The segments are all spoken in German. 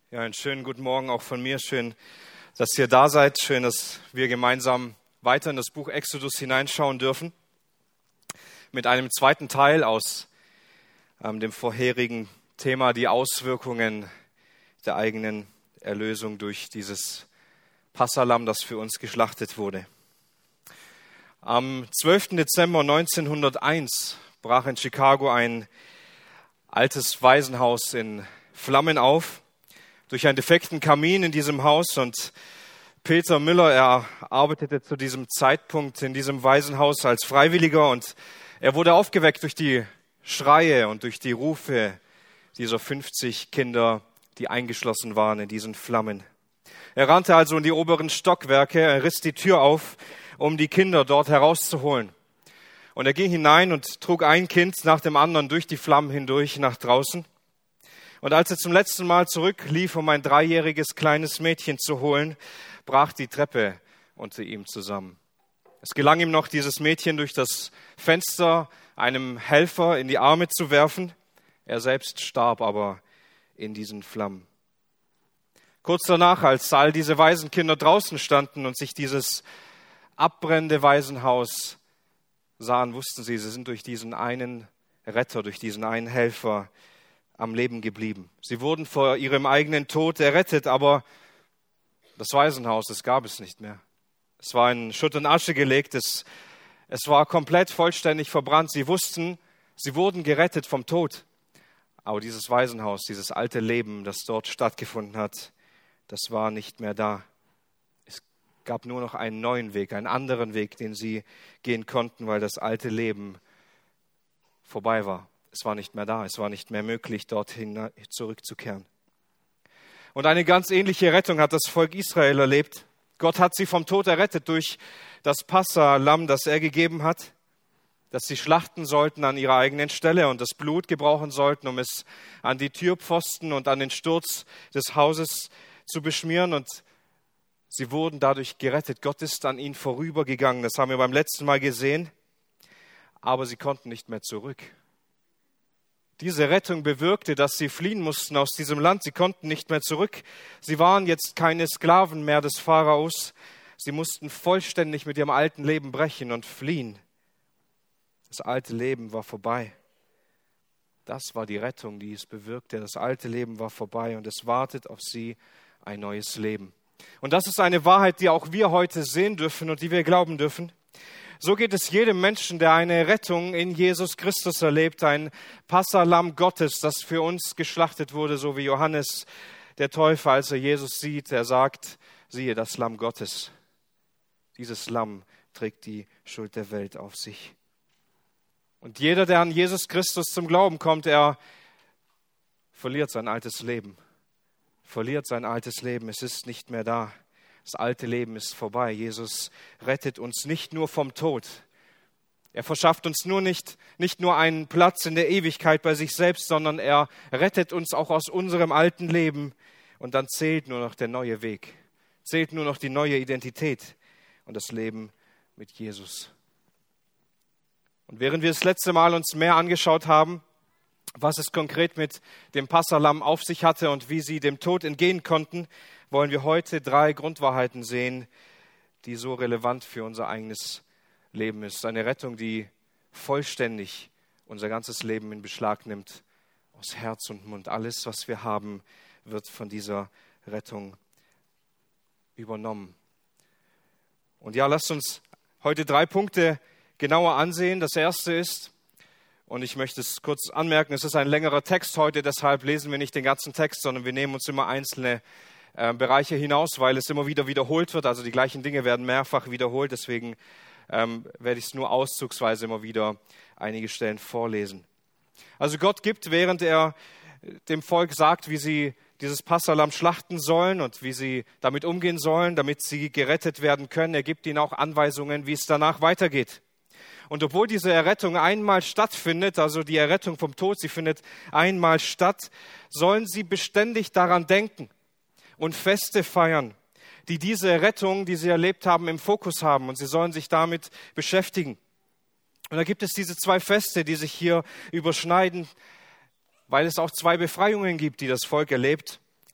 Ja, einen schönen guten Morgen auch von mir. Schön, dass ihr da seid. Schön, dass wir gemeinsam weiter in das Buch Exodus hineinschauen dürfen. Mit einem zweiten Teil aus dem vorherigen Thema, die Auswirkungen der eigenen Erlösung durch dieses Passalamm, das für uns geschlachtet wurde. Am 12. Dezember 1901 brach in Chicago ein altes Waisenhaus in Flammen auf. Durch einen defekten Kamin in diesem Haus, und Peter Müller, er arbeitete zu diesem Zeitpunkt in diesem Waisenhaus als Freiwilliger, und er wurde aufgeweckt durch die Schreie und durch die Rufe dieser 50 Kinder, die eingeschlossen waren in diesen Flammen. Er rannte also in die oberen Stockwerke, er riss die Tür auf, um die Kinder dort herauszuholen. Und er ging hinein und trug ein Kind nach dem anderen durch die Flammen hindurch nach draußen. Und als er zum letzten Mal zurücklief, um ein 3-jähriges kleines Mädchen zu holen, brach die Treppe unter ihm zusammen. Es gelang ihm noch, dieses Mädchen durch das Fenster einem Helfer in die Arme zu werfen. Er selbst starb aber in diesen Flammen. Kurz danach, als all diese Waisenkinder draußen standen und sich dieses abbrennende Waisenhaus sahen, wussten sie sind durch diesen einen Retter, durch diesen einen Helfer am Leben geblieben. Sie wurden vor ihrem eigenen Tod errettet, aber das Waisenhaus, das gab es nicht mehr. Es war in Schutt und Asche gelegt, es war komplett vollständig verbrannt. Sie wussten, sie wurden gerettet vom Tod. Aber dieses Waisenhaus, dieses alte Leben, das dort stattgefunden hat, das war nicht mehr da. Es gab nur noch einen neuen Weg, einen anderen Weg, den sie gehen konnten, weil das alte Leben vorbei war. Es war nicht mehr da, es war nicht mehr möglich, dorthin zurückzukehren. Und eine ganz ähnliche Rettung hat das Volk Israel erlebt. Gott hat sie vom Tod errettet durch das Passalamm, das er gegeben hat, das sie schlachten sollten an ihrer eigenen Stelle und das Blut gebrauchen sollten, um es an die Türpfosten und an den Sturz des Hauses zu beschmieren. Und sie wurden dadurch gerettet. Gott ist an ihnen vorübergegangen, das haben wir beim letzten Mal gesehen, aber sie konnten nicht mehr zurück. Diese Rettung bewirkte, dass sie fliehen mussten aus diesem Land. Sie konnten nicht mehr zurück. Sie waren jetzt keine Sklaven mehr des Pharaos. Sie mussten vollständig mit ihrem alten Leben brechen und fliehen. Das alte Leben war vorbei. Das war die Rettung, die es bewirkte. Das alte Leben war vorbei und es wartet auf sie ein neues Leben. Und das ist eine Wahrheit, die auch wir heute sehen dürfen und die wir glauben dürfen. So geht es jedem Menschen, der eine Rettung in Jesus Christus erlebt, ein Passalamm Gottes, das für uns geschlachtet wurde, so wie Johannes der Täufer, als er Jesus sieht, er sagt, siehe das Lamm Gottes. Dieses Lamm trägt die Schuld der Welt auf sich. Und jeder, der an Jesus Christus zum Glauben kommt, er verliert sein altes Leben. Verliert sein altes Leben, es ist nicht mehr da. Das alte Leben ist vorbei. Jesus rettet uns nicht nur vom Tod. Er verschafft uns nicht nur einen Platz in der Ewigkeit bei sich selbst, sondern er rettet uns auch aus unserem alten Leben. Und dann zählt nur noch der neue Weg. Zählt nur noch die neue Identität und das Leben mit Jesus. Und während wir das letzte Mal uns mehr angeschaut haben, was es konkret mit dem Passalamm auf sich hatte und wie sie dem Tod entgehen konnten, wollen wir heute 3 Grundwahrheiten sehen, die so relevant für unser eigenes Leben ist. Eine Rettung, die vollständig unser ganzes Leben in Beschlag nimmt, aus Herz und Mund. Alles, was wir haben, wird von dieser Rettung übernommen. Und ja, lasst uns heute 3 Punkte genauer ansehen. Das erste ist, und ich möchte es kurz anmerken, es ist ein längerer Text heute, deshalb lesen wir nicht den ganzen Text, sondern wir nehmen uns immer einzelne Bereiche hinaus, weil es immer wieder wiederholt wird. Also die gleichen Dinge werden mehrfach wiederholt, deswegen werde ich es nur auszugsweise immer wieder einige Stellen vorlesen. Also Gott gibt, während er dem Volk sagt, wie sie dieses Passalamm schlachten sollen und wie sie damit umgehen sollen, damit sie gerettet werden können, er gibt ihnen auch Anweisungen, wie es danach weitergeht. Und obwohl diese Errettung einmal stattfindet, also die Errettung vom Tod, sie findet einmal statt, sollen sie beständig daran denken und Feste feiern, die diese Rettung, die sie erlebt haben, im Fokus haben. Und sie sollen sich damit beschäftigen. Und da gibt es diese 2 Feste, die sich hier überschneiden, weil es auch 2 Befreiungen gibt, die das Volk erlebt.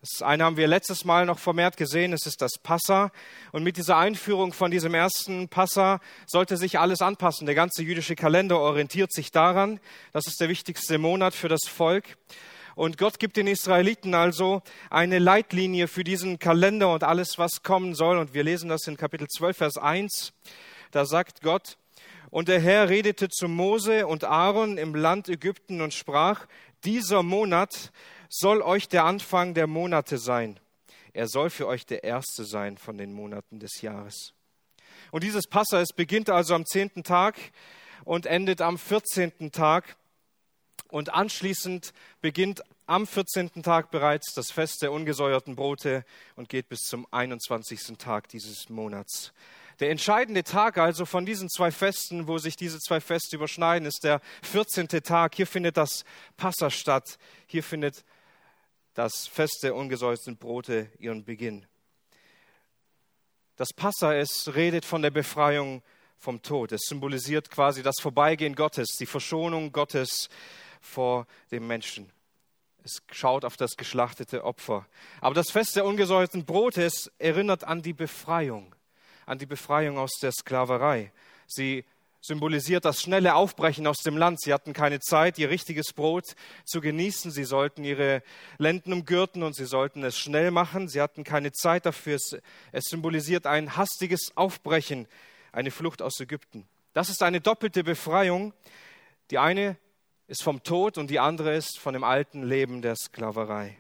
Das eine haben wir letztes Mal noch vermehrt gesehen, es ist das Passa. Und mit dieser Einführung von diesem ersten Passa sollte sich alles anpassen. Der ganze jüdische Kalender orientiert sich daran. Das ist der wichtigste Monat für das Volk. Und Gott gibt den Israeliten also eine Leitlinie für diesen Kalender und alles, was kommen soll. Und wir lesen das in Kapitel 12, Vers 1. Da sagt Gott: Und der Herr redete zu Mose und Aaron im Land Ägypten und sprach: Dieser Monat soll euch der Anfang der Monate sein. Er soll für euch der erste sein von den Monaten des Jahres. Und dieses Passa, es beginnt also am 10. Tag und endet am 14. Tag. Und anschließend beginnt am 14. Tag bereits das Fest der ungesäuerten Brote und geht bis zum 21. Tag dieses Monats. Der entscheidende Tag also von diesen zwei Festen, wo sich diese zwei Feste überschneiden, ist der 14. Tag. Hier findet das Passa statt. Hier findet das Fest der ungesäuerten Brote ihren Beginn. Das Passa, es redet von der Befreiung vom Tod. Es symbolisiert quasi das Vorbeigehen Gottes, die Verschonung Gottes vor dem Menschen. Es schaut auf das geschlachtete Opfer. Aber das Fest der ungesäuerten Brote, es erinnert an die Befreiung aus der Sklaverei. Sie symbolisiert das schnelle Aufbrechen aus dem Land. Sie hatten keine Zeit, ihr richtiges Brot zu genießen. Sie sollten ihre Lenden umgürten und sie sollten es schnell machen. Sie hatten keine Zeit dafür. Es symbolisiert ein hastiges Aufbrechen, eine Flucht aus Ägypten. Das ist eine doppelte Befreiung. Die eine ist vom Tod und die andere ist von dem alten Leben der Sklaverei.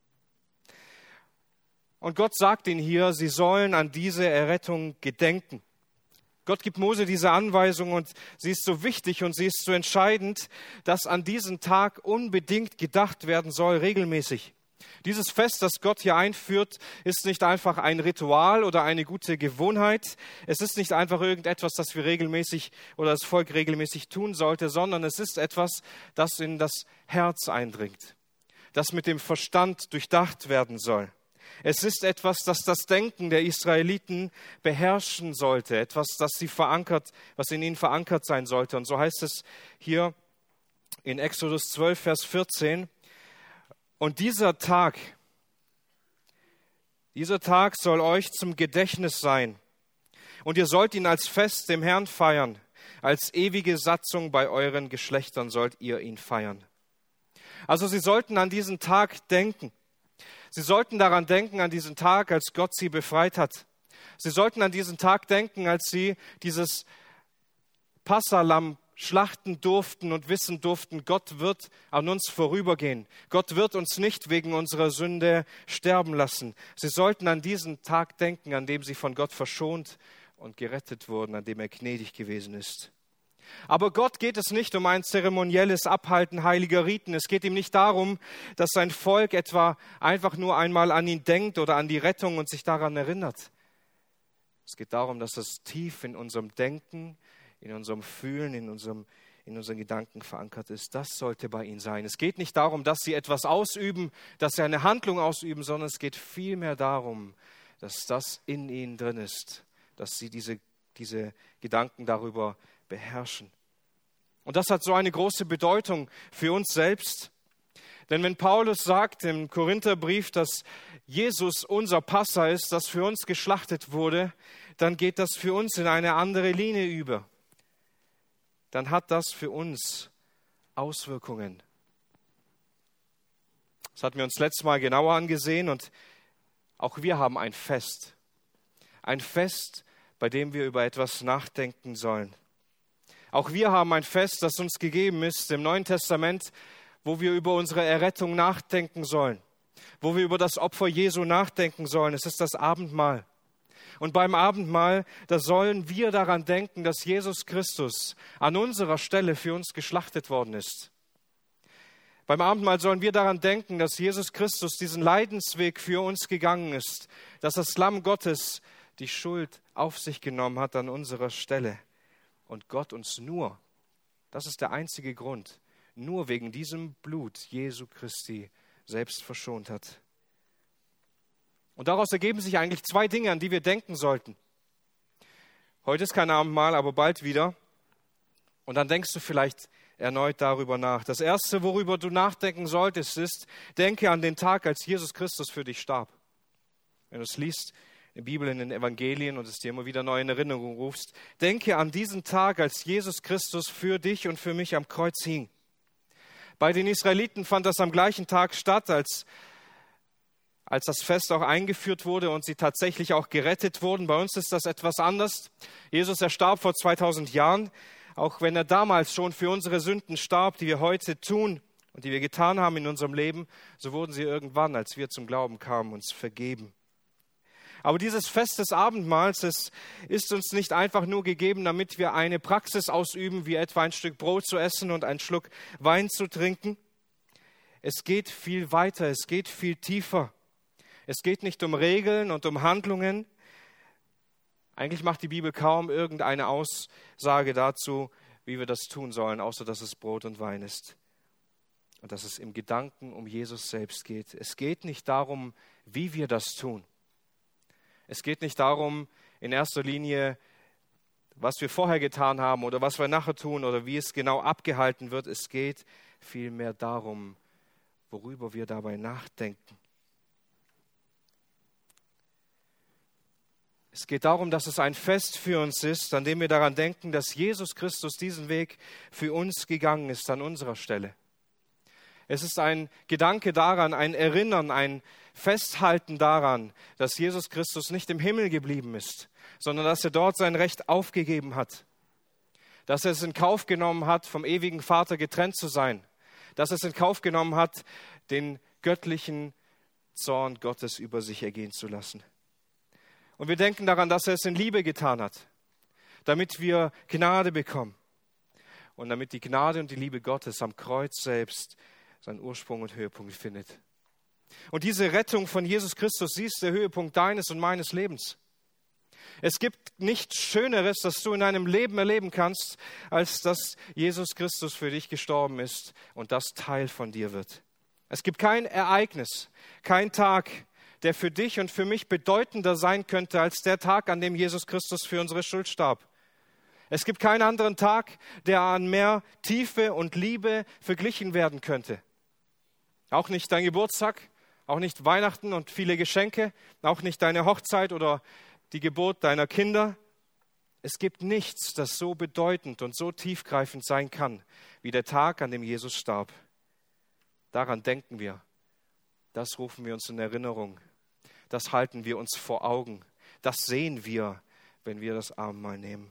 Und Gott sagt ihnen hier, sie sollen an diese Errettung gedenken. Gott gibt Mose diese Anweisung und sie ist so wichtig und sie ist so entscheidend, dass an diesen Tag unbedingt gedacht werden soll, regelmäßig. Dieses Fest, das Gott hier einführt, ist nicht einfach ein Ritual oder eine gute Gewohnheit. Es ist nicht einfach irgendetwas, das wir regelmäßig oder das Volk regelmäßig tun sollte, sondern es ist etwas, das in das Herz eindringt, das mit dem Verstand durchdacht werden soll. Es ist etwas, das das Denken der Israeliten beherrschen sollte, etwas, was in ihnen verankert sein sollte. Und so heißt es hier in Exodus 12, Vers 14, und dieser Tag soll euch zum Gedächtnis sein. Und ihr sollt ihn als Fest dem Herrn feiern. Als ewige Satzung bei euren Geschlechtern sollt ihr ihn feiern. Also sie sollten an diesen Tag denken. Sie sollten daran denken, an diesen Tag, als Gott sie befreit hat. Sie sollten an diesen Tag denken, als sie dieses Passalamm schlachten durften und wissen durften, Gott wird an uns vorübergehen. Gott wird uns nicht wegen unserer Sünde sterben lassen. Sie sollten an diesen Tag denken, an dem sie von Gott verschont und gerettet wurden, an dem er gnädig gewesen ist. Aber Gott geht es nicht um ein zeremonielles Abhalten heiliger Riten. Es geht ihm nicht darum, dass sein Volk etwa einfach nur einmal an ihn denkt oder an die Rettung und sich daran erinnert. Es geht darum, dass es tief in unserem Denken, in unserem Fühlen, in unseren Gedanken verankert ist. Das sollte bei ihnen sein. Es geht nicht darum, dass sie etwas ausüben, dass sie eine Handlung ausüben, sondern es geht vielmehr darum, dass das in ihnen drin ist, dass sie diese Gedanken darüber beherrschen. Und das hat so eine große Bedeutung für uns selbst. Denn wenn Paulus sagt im Korintherbrief, dass Jesus unser Passa ist, das für uns geschlachtet wurde, dann geht das für uns in eine andere Linie über. Dann hat das für uns Auswirkungen. Das hatten wir uns letztes Mal genauer angesehen und auch wir haben ein Fest. Ein Fest, bei dem wir über etwas nachdenken sollen. Auch wir haben ein Fest, das uns gegeben ist im Neuen Testament, wo wir über unsere Errettung nachdenken sollen, wo wir über das Opfer Jesu nachdenken sollen. Es ist das Abendmahl. Und beim Abendmahl, da sollen wir daran denken, dass Jesus Christus an unserer Stelle für uns geschlachtet worden ist. Beim Abendmahl sollen wir daran denken, dass Jesus Christus diesen Leidensweg für uns gegangen ist, dass das Lamm Gottes die Schuld auf sich genommen hat an unserer Stelle. Und Gott uns nur, das ist der einzige Grund, nur wegen diesem Blut Jesu Christi selbst verschont hat. Und daraus ergeben sich eigentlich zwei Dinge, an die wir denken sollten. Heute ist kein Abendmahl, aber bald wieder. Und dann denkst du vielleicht, erneut darüber nach. Das Erste, worüber du nachdenken solltest, ist, denke an den Tag, als Jesus Christus für dich starb. Wenn du es liest, in der Bibel, in den Evangelien und es dir immer wieder neu in Erinnerung rufst, denke an diesen Tag, als Jesus Christus für dich und für mich am Kreuz hing. Bei den Israeliten fand das am gleichen Tag statt, als das Fest auch eingeführt wurde und sie tatsächlich auch gerettet wurden. Bei uns ist das etwas anders. Jesus, er starb vor 2000 Jahren, auch wenn er damals schon für unsere Sünden starb, die wir heute tun und die wir getan haben in unserem Leben, so wurden sie irgendwann, als wir zum Glauben kamen, uns vergeben. Aber dieses Fest des Abendmahls, es ist uns nicht einfach nur gegeben, damit wir eine Praxis ausüben, wie etwa ein Stück Brot zu essen und einen Schluck Wein zu trinken. Es geht viel weiter, es geht viel tiefer. Es geht nicht um Regeln und um Handlungen. Eigentlich macht die Bibel kaum irgendeine Aussage dazu, wie wir das tun sollen, außer dass es Brot und Wein ist. Und dass es im Gedanken um Jesus selbst geht. Es geht nicht darum, wie wir das tun. Es geht nicht darum, in erster Linie, was wir vorher getan haben oder was wir nachher tun oder wie es genau abgehalten wird. Es geht vielmehr darum, worüber wir dabei nachdenken. Es geht darum, dass es ein Fest für uns ist, an dem wir daran denken, dass Jesus Christus diesen Weg für uns gegangen ist an unserer Stelle. Es ist ein Gedanke daran, ein Erinnern, ein Festhalten daran, dass Jesus Christus nicht im Himmel geblieben ist, sondern dass er dort sein Recht aufgegeben hat. Dass er es in Kauf genommen hat, vom ewigen Vater getrennt zu sein. Dass er es in Kauf genommen hat, den göttlichen Zorn Gottes über sich ergehen zu lassen. Und wir denken daran, dass er es in Liebe getan hat, damit wir Gnade bekommen und damit die Gnade und die Liebe Gottes am Kreuz selbst seinen Ursprung und Höhepunkt findet. Und diese Rettung von Jesus Christus, sie ist der Höhepunkt deines und meines Lebens. Es gibt nichts Schöneres, das du in deinem Leben erleben kannst, als dass Jesus Christus für dich gestorben ist und das Teil von dir wird. Es gibt kein Ereignis, kein Tag, der für dich und für mich bedeutender sein könnte als der Tag, an dem Jesus Christus für unsere Schuld starb. Es gibt keinen anderen Tag, der an mehr Tiefe und Liebe verglichen werden könnte. Auch nicht dein Geburtstag, auch nicht Weihnachten und viele Geschenke, auch nicht deine Hochzeit oder die Geburt deiner Kinder. Es gibt nichts, das so bedeutend und so tiefgreifend sein kann, wie der Tag, an dem Jesus starb. Daran denken wir. Das rufen wir uns in Erinnerung. Das halten wir uns vor Augen. Das sehen wir, wenn wir das Abendmahl nehmen.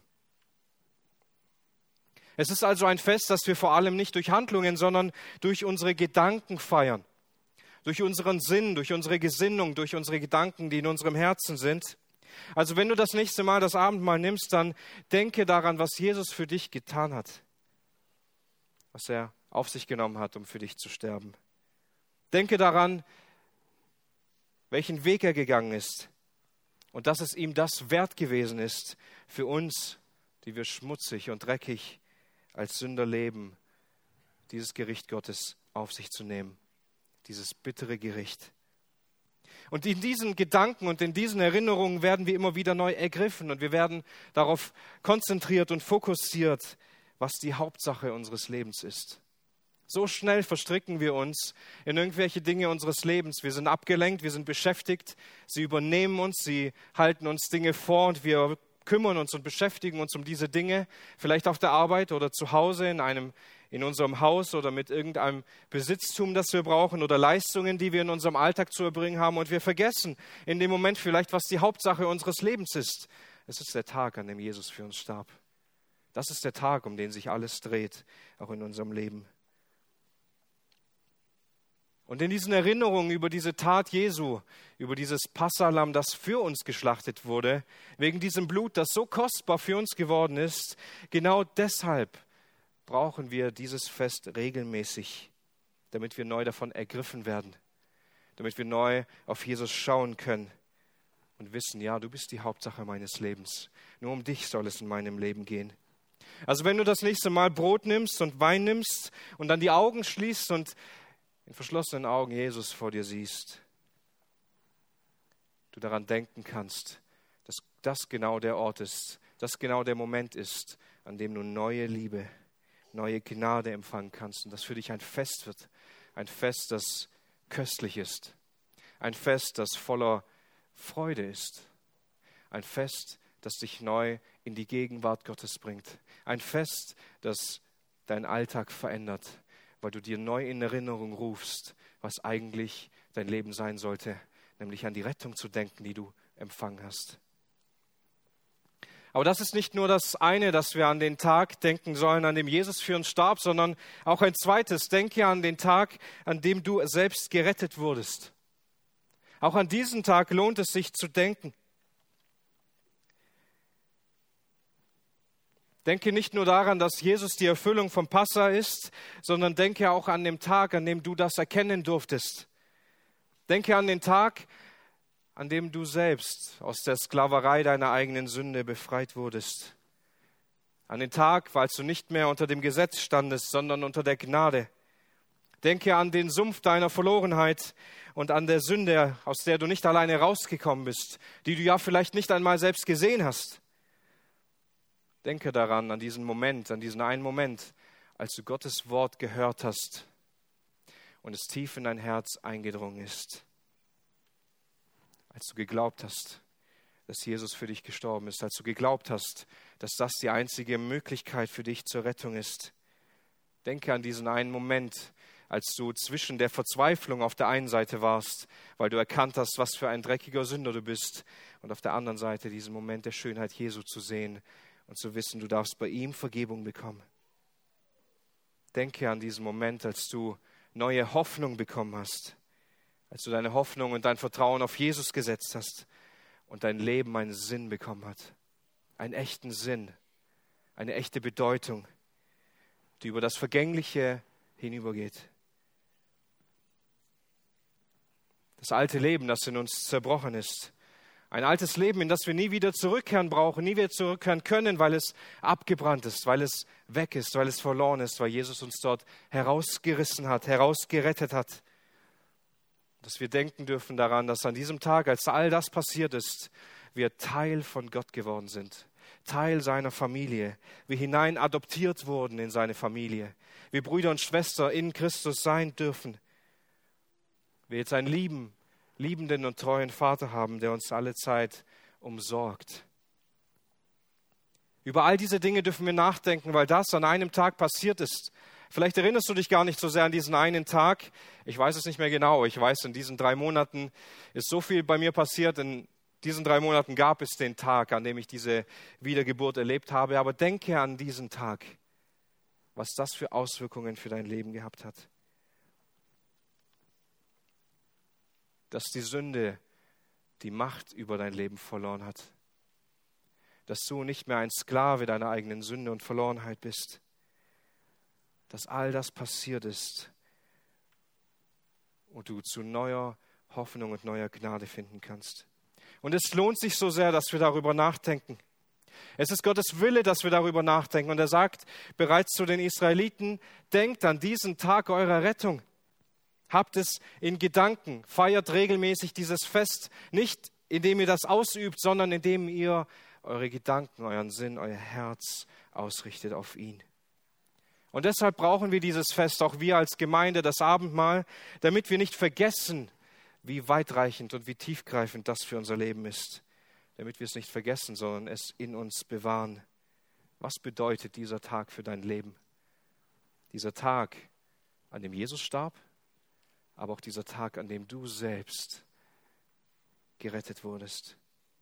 Es ist also ein Fest, das wir vor allem nicht durch Handlungen, sondern durch unsere Gedanken feiern. Durch unseren Sinn, durch unsere Gesinnung, durch unsere Gedanken, die in unserem Herzen sind. Also wenn du das nächste Mal das Abendmahl nimmst, dann denke daran, was Jesus für dich getan hat. Was er auf sich genommen hat, um für dich zu sterben. Denke daran, welchen Weg er gegangen ist. Und dass es ihm das wert gewesen ist, für uns, die wir schmutzig und dreckig als Sünder leben, dieses Gericht Gottes auf sich zu nehmen. Dieses bittere Gericht. Und in diesen Gedanken und in diesen Erinnerungen werden wir immer wieder neu ergriffen und wir werden darauf konzentriert und fokussiert, was die Hauptsache unseres Lebens ist. So schnell verstricken wir uns in irgendwelche Dinge unseres Lebens. Wir sind abgelenkt, wir sind beschäftigt, sie übernehmen uns, sie halten uns Dinge vor und wir kümmern uns und beschäftigen uns um diese Dinge, vielleicht auf der Arbeit oder zu Hause in unserem Haus oder mit irgendeinem Besitztum, das wir brauchen oder Leistungen, die wir in unserem Alltag zu erbringen haben. Und wir vergessen in dem Moment vielleicht, was die Hauptsache unseres Lebens ist. Es ist der Tag, an dem Jesus für uns starb. Das ist der Tag, um den sich alles dreht, auch in unserem Leben. Und in diesen Erinnerungen über diese Tat Jesu, über dieses Passahlamm, das für uns geschlachtet wurde, wegen diesem Blut, das so kostbar für uns geworden ist, genau deshalb brauchen wir dieses Fest regelmäßig, damit wir neu davon ergriffen werden, damit wir neu auf Jesus schauen können und wissen, ja, du bist die Hauptsache meines Lebens. Nur um dich soll es in meinem Leben gehen. Also wenn du das nächste Mal Brot nimmst und Wein nimmst und dann die Augen schließt und in verschlossenen Augen Jesus vor dir siehst, du daran denken kannst, dass das genau der Ort ist, dass genau der Moment ist, an dem du neue Liebe, neue Gnade empfangen kannst und dass für dich ein Fest wird. Ein Fest, das köstlich ist. Ein Fest, das voller Freude ist. Ein Fest, das dich neu in die Gegenwart Gottes bringt. Ein Fest, das deinen Alltag verändert, weil du dir neu in Erinnerung rufst, was eigentlich dein Leben sein sollte, nämlich an die Rettung zu denken, die du empfangen hast. Aber das ist nicht nur das eine, dass wir an den Tag denken sollen, an dem Jesus für uns starb, sondern auch ein zweites. Denke an den Tag, an dem du selbst gerettet wurdest. Auch an diesen Tag lohnt es sich zu denken. Denke nicht nur daran, dass Jesus die Erfüllung vom Passa ist, sondern denke auch an den Tag, an dem du das erkennen durftest. Denke an den Tag, an dem du selbst aus der Sklaverei deiner eigenen Sünde befreit wurdest. An den Tag, als du nicht mehr unter dem Gesetz standest, sondern unter der Gnade. Denke an den Sumpf deiner Verlorenheit und an der Sünde, aus der du nicht alleine rausgekommen bist, die du ja vielleicht nicht einmal selbst gesehen hast. Denke daran, an diesen Moment, an diesen einen Moment, als du Gottes Wort gehört hast und es tief in dein Herz eingedrungen ist. Als du geglaubt hast, dass Jesus für dich gestorben ist, als du geglaubt hast, dass das die einzige Möglichkeit für dich zur Rettung ist. Denke an diesen einen Moment, als du zwischen der Verzweiflung auf der einen Seite warst, weil du erkannt hast, was für ein dreckiger Sünder du bist, und auf der anderen Seite diesen Moment der Schönheit Jesu zu sehen und zu wissen, du darfst bei ihm Vergebung bekommen. Denke an diesen Moment, als du neue Hoffnung bekommen hast, als du deine Hoffnung und dein Vertrauen auf Jesus gesetzt hast und dein Leben einen Sinn bekommen hat. Einen echten Sinn, eine echte Bedeutung, die über das Vergängliche hinübergeht. Das alte Leben, das in uns zerbrochen ist. Ein altes Leben, in das wir nie wieder zurückkehren brauchen, nie wieder zurückkehren können, weil es abgebrannt ist, weil es weg ist, weil es verloren ist, weil Jesus uns dort herausgerissen hat, herausgerettet hat. Dass wir denken dürfen daran, dass an diesem Tag, als all das passiert ist, wir Teil von Gott geworden sind, Teil seiner Familie, wir hinein adoptiert wurden in seine Familie, wir Brüder und Schwestern in Christus sein dürfen, wir jetzt einen liebenden und treuen Vater haben, der uns alle Zeit umsorgt. Über all diese Dinge dürfen wir nachdenken, weil das an einem Tag passiert ist. Vielleicht erinnerst du dich gar nicht so sehr an diesen einen Tag. Ich weiß es nicht mehr genau. Ich weiß, in diesen 3 Monaten ist so viel bei mir passiert. In diesen 3 Monaten gab es den Tag, an dem ich diese Wiedergeburt erlebt habe. Aber denke an diesen Tag, was das für Auswirkungen für dein Leben gehabt hat. Dass die Sünde die Macht über dein Leben verloren hat. Dass du nicht mehr ein Sklave deiner eigenen Sünde und Verlorenheit bist. Dass all das passiert ist und du zu neuer Hoffnung und neuer Gnade finden kannst. Und es lohnt sich so sehr, dass wir darüber nachdenken. Es ist Gottes Wille, dass wir darüber nachdenken. Und er sagt bereits zu den Israeliten, denkt an diesen Tag eurer Rettung. Habt es in Gedanken, feiert regelmäßig dieses Fest, nicht indem ihr das ausübt, sondern indem ihr eure Gedanken, euren Sinn, euer Herz ausrichtet auf ihn. Und deshalb brauchen wir dieses Fest, auch wir als Gemeinde, das Abendmahl, damit wir nicht vergessen, wie weitreichend und wie tiefgreifend das für unser Leben ist. Damit wir es nicht vergessen, sondern es in uns bewahren. Was bedeutet dieser Tag für dein Leben? Dieser Tag, an dem Jesus starb, aber auch dieser Tag, an dem du selbst gerettet wurdest.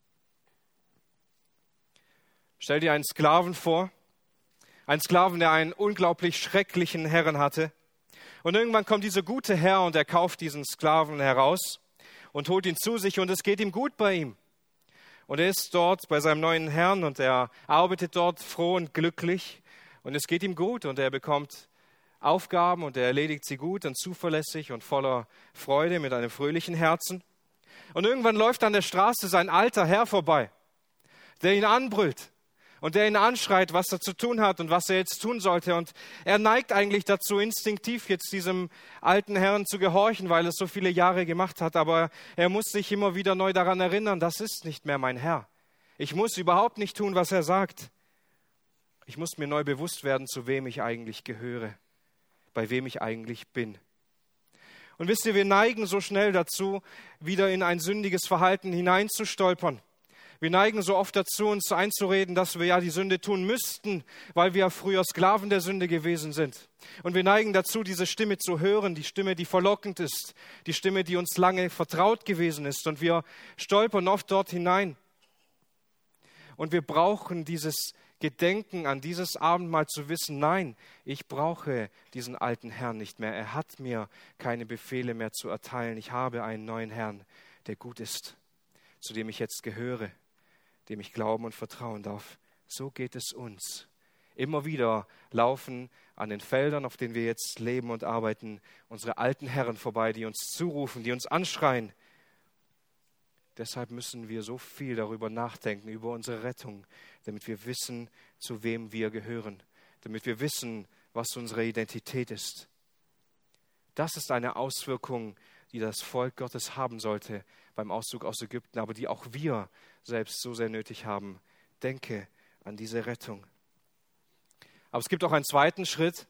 Stell dir einen Sklaven vor, einen Sklaven, der einen unglaublich schrecklichen Herren hatte. Und irgendwann kommt dieser gute Herr und er kauft diesen Sklaven heraus und holt ihn zu sich und es geht ihm gut bei ihm. Und er ist dort bei seinem neuen Herrn und er arbeitet dort froh und glücklich und es geht ihm gut und er bekommt Aufgaben und er erledigt sie gut und zuverlässig und voller Freude mit einem fröhlichen Herzen. Und irgendwann läuft an der Straße sein alter Herr vorbei, der ihn anbrüllt. Und der ihn anschreit, was er zu tun hat und was er jetzt tun sollte. Und er neigt eigentlich dazu, instinktiv jetzt diesem alten Herrn zu gehorchen, weil er es so viele Jahre gemacht hat. Aber er muss sich immer wieder neu daran erinnern, das ist nicht mehr mein Herr. Ich muss überhaupt nicht tun, was er sagt. Ich muss mir neu bewusst werden, zu wem ich eigentlich gehöre, bei wem ich eigentlich bin. Und wisst ihr, wir neigen so schnell dazu, wieder in ein sündiges Verhalten hineinzustolpern. Wir neigen so oft dazu, uns einzureden, dass wir ja die Sünde tun müssten, weil wir früher Sklaven der Sünde gewesen sind. Und wir neigen dazu, diese Stimme zu hören, die Stimme, die verlockend ist, die Stimme, die uns lange vertraut gewesen ist. Und wir stolpern oft dort hinein. Und wir brauchen dieses Gedenken an dieses Abendmahl zu wissen, nein, ich brauche diesen alten Herrn nicht mehr. Er hat mir keine Befehle mehr zu erteilen. Ich habe einen neuen Herrn, der gut ist, zu dem ich jetzt gehöre, dem ich glauben und vertrauen darf. So geht es uns. Immer wieder laufen an den Feldern, auf denen wir jetzt leben und arbeiten, unsere alten Herren vorbei, die uns zurufen, die uns anschreien. Deshalb müssen wir so viel darüber nachdenken, über unsere Rettung, damit wir wissen, zu wem wir gehören, damit wir wissen, was unsere Identität ist. Das ist eine Auswirkung, die das Volk Gottes haben sollte beim Auszug aus Ägypten, aber die auch wir selbst so sehr nötig haben. Denke an diese Rettung. Aber es gibt auch einen zweiten Schritt,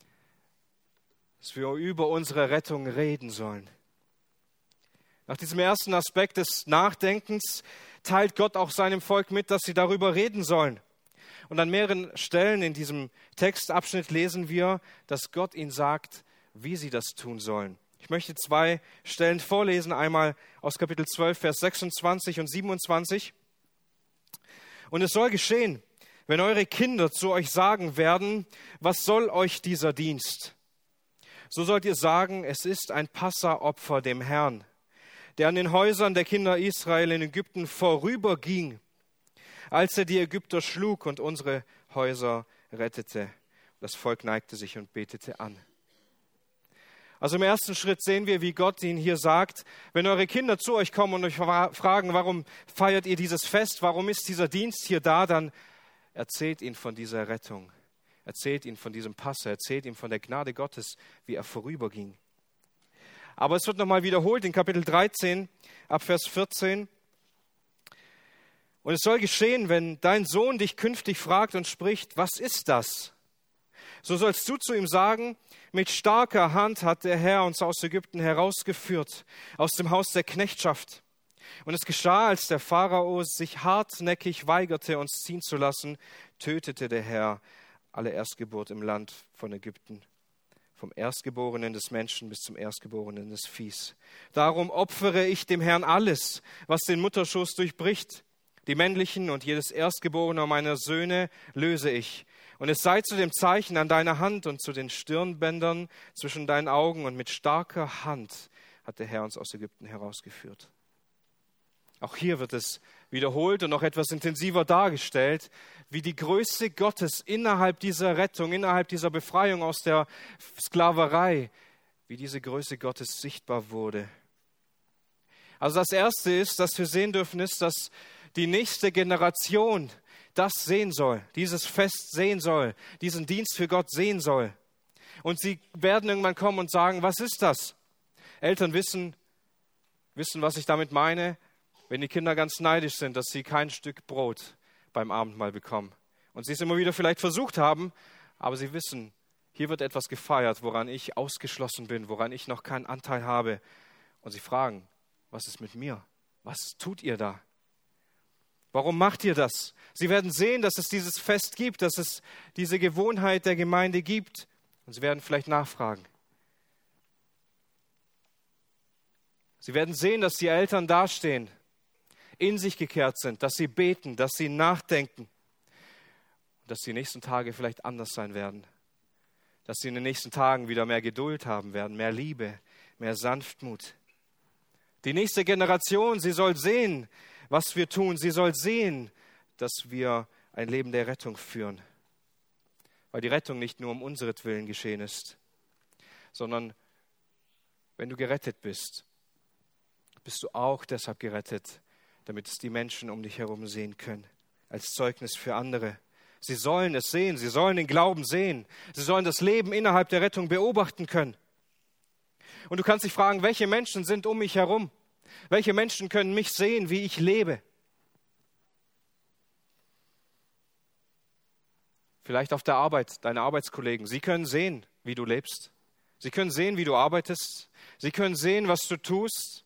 dass wir über unsere Rettung reden sollen. Nach diesem ersten Aspekt des Nachdenkens teilt Gott auch seinem Volk mit, dass sie darüber reden sollen. Und an mehreren Stellen in diesem Textabschnitt lesen wir, dass Gott ihnen sagt, wie sie das tun sollen. Ich möchte 2 Stellen vorlesen, einmal aus Kapitel 12, Vers 26 und 27. Und es soll geschehen, wenn eure Kinder zu euch sagen werden, was soll euch dieser Dienst? So sollt ihr sagen, es ist ein Passaopfer dem Herrn, der an den Häusern der Kinder Israel in Ägypten vorüberging, als er die Ägypter schlug und unsere Häuser rettete. Das Volk neigte sich und betete an. Also im ersten Schritt sehen wir, wie Gott ihnen hier sagt, wenn eure Kinder zu euch kommen und euch fragen, warum feiert ihr dieses Fest, warum ist dieser Dienst hier da, dann erzählt ihnen von dieser Rettung, erzählt ihnen von diesem Passa, erzählt ihnen von der Gnade Gottes, wie er vorüberging. Aber es wird nochmal wiederholt in Kapitel 13, ab Vers 14. Und es soll geschehen, wenn dein Sohn dich künftig fragt und spricht, was ist das? So sollst du zu ihm sagen, mit starker Hand hat der Herr uns aus Ägypten herausgeführt, aus dem Haus der Knechtschaft. Und es geschah, als der Pharao sich hartnäckig weigerte, uns ziehen zu lassen, tötete der Herr alle Erstgeburt im Land von Ägypten, vom Erstgeborenen des Menschen bis zum Erstgeborenen des Viehs. Darum opfere ich dem Herrn alles, was den Mutterschoß durchbricht. Die männlichen und jedes Erstgeborene meiner Söhne löse ich. Und es sei zu dem Zeichen an deiner Hand und zu den Stirnbändern zwischen deinen Augen. Und mit starker Hand hat der Herr uns aus Ägypten herausgeführt. Auch hier wird es wiederholt und noch etwas intensiver dargestellt, wie die Größe Gottes innerhalb dieser Rettung, innerhalb dieser Befreiung aus der Sklaverei, wie diese Größe Gottes sichtbar wurde. Also das Erste ist, dass wir sehen dürfen, ist, dass die nächste Generation das sehen soll, dieses Fest sehen soll, diesen Dienst für Gott sehen soll. Und sie werden irgendwann kommen und sagen, was ist das? Eltern wissen, was ich damit meine, wenn die Kinder ganz neidisch sind, dass sie kein Stück Brot beim Abendmahl bekommen. Und sie es immer wieder vielleicht versucht haben, aber sie wissen, hier wird etwas gefeiert, woran ich ausgeschlossen bin, woran ich noch keinen Anteil habe. Und sie fragen, was ist mit mir? Was tut ihr da? Warum macht ihr das? Sie werden sehen, dass es dieses Fest gibt, dass es diese Gewohnheit der Gemeinde gibt. Und sie werden vielleicht nachfragen. Sie werden sehen, dass die Eltern dastehen, in sich gekehrt sind, dass sie beten, dass sie nachdenken. Und dass die nächsten Tage vielleicht anders sein werden. Dass sie in den nächsten Tagen wieder mehr Geduld haben werden, mehr Liebe, mehr Sanftmut. Die nächste Generation, sie soll sehen, was wir tun. Sie soll sehen, dass wir ein Leben der Rettung führen. Weil die Rettung nicht nur um unseretwillen geschehen ist, sondern wenn du gerettet bist, bist du auch deshalb gerettet, damit es die Menschen um dich herum sehen können, als Zeugnis für andere. Sie sollen es sehen, sie sollen den Glauben sehen, sie sollen das Leben innerhalb der Rettung beobachten können. Und du kannst dich fragen, welche Menschen sind um mich herum? Welche Menschen können mich sehen, wie ich lebe? Vielleicht auf der Arbeit, deine Arbeitskollegen. Sie können sehen, wie du lebst. Sie können sehen, wie du arbeitest. Sie können sehen, was du tust.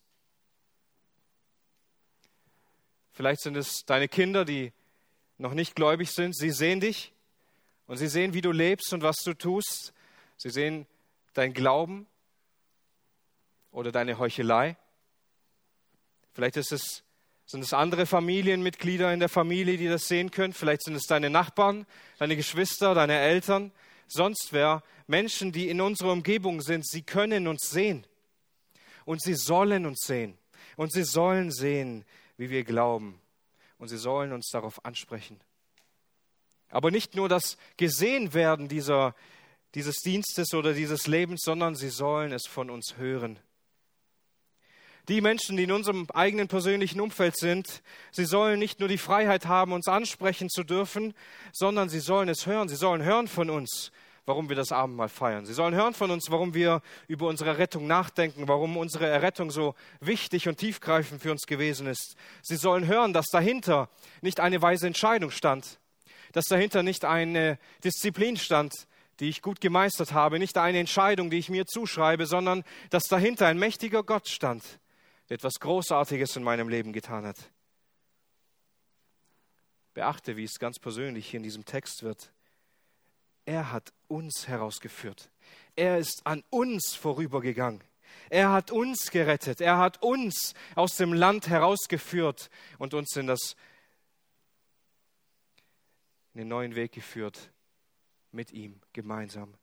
Vielleicht sind es deine Kinder, die noch nicht gläubig sind. Sie sehen dich und sie sehen, wie du lebst und was du tust. Sie sehen dein Glauben oder deine Heuchelei. Vielleicht sind es andere Familienmitglieder in der Familie, die das sehen können. Vielleicht sind es deine Nachbarn, deine Geschwister, deine Eltern, sonst wer. Menschen, die in unserer Umgebung sind, sie können uns sehen. Und sie sollen uns sehen. Und sie sollen sehen, wie wir glauben. Und sie sollen uns darauf ansprechen. Aber nicht nur das Gesehenwerden dieses Dienstes oder dieses Lebens, sondern sie sollen es von uns hören. Die Menschen, die in unserem eigenen persönlichen Umfeld sind, sie sollen nicht nur die Freiheit haben, uns ansprechen zu dürfen, sondern sie sollen es hören. Sie sollen hören von uns, warum wir das Abendmahl feiern. Sie sollen hören von uns, warum wir über unsere Rettung nachdenken, warum unsere Errettung so wichtig und tiefgreifend für uns gewesen ist. Sie sollen hören, dass dahinter nicht eine weise Entscheidung stand, dass dahinter nicht eine Disziplin stand, die ich gut gemeistert habe, nicht eine Entscheidung, die ich mir zuschreibe, sondern dass dahinter ein mächtiger Gott stand, der etwas Großartiges in meinem Leben getan hat. Beachte, wie es ganz persönlich hier in diesem Text wird. Er hat uns herausgeführt. Er ist an uns vorübergegangen. Er hat uns gerettet. Er hat uns aus dem Land herausgeführt und uns in den neuen Weg geführt, mit ihm gemeinsam.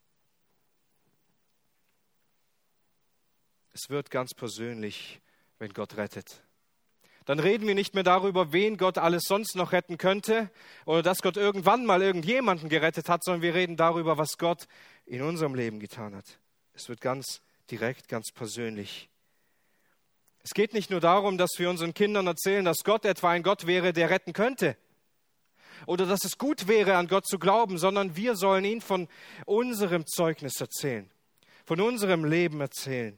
Es wird ganz persönlich, wenn Gott rettet. Dann reden wir nicht mehr darüber, wen Gott alles sonst noch retten könnte oder dass Gott irgendwann mal irgendjemanden gerettet hat, sondern wir reden darüber, was Gott in unserem Leben getan hat. Es wird ganz direkt, ganz persönlich. Es geht nicht nur darum, dass wir unseren Kindern erzählen, dass Gott etwa ein Gott wäre, der retten könnte oder dass es gut wäre, an Gott zu glauben, sondern wir sollen ihnen von unserem Zeugnis erzählen, von unserem Leben erzählen,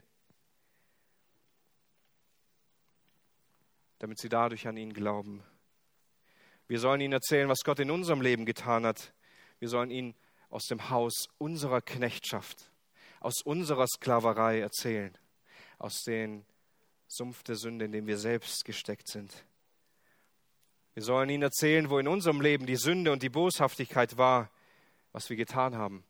damit sie dadurch an ihn glauben. Wir sollen ihnen erzählen, was Gott in unserem Leben getan hat. Wir sollen ihnen aus dem Haus unserer Knechtschaft, aus unserer Sklaverei erzählen, aus dem Sumpf der Sünde, in dem wir selbst gesteckt sind. Wir sollen ihnen erzählen, wo in unserem Leben die Sünde und die Boshaftigkeit war, was wir getan haben,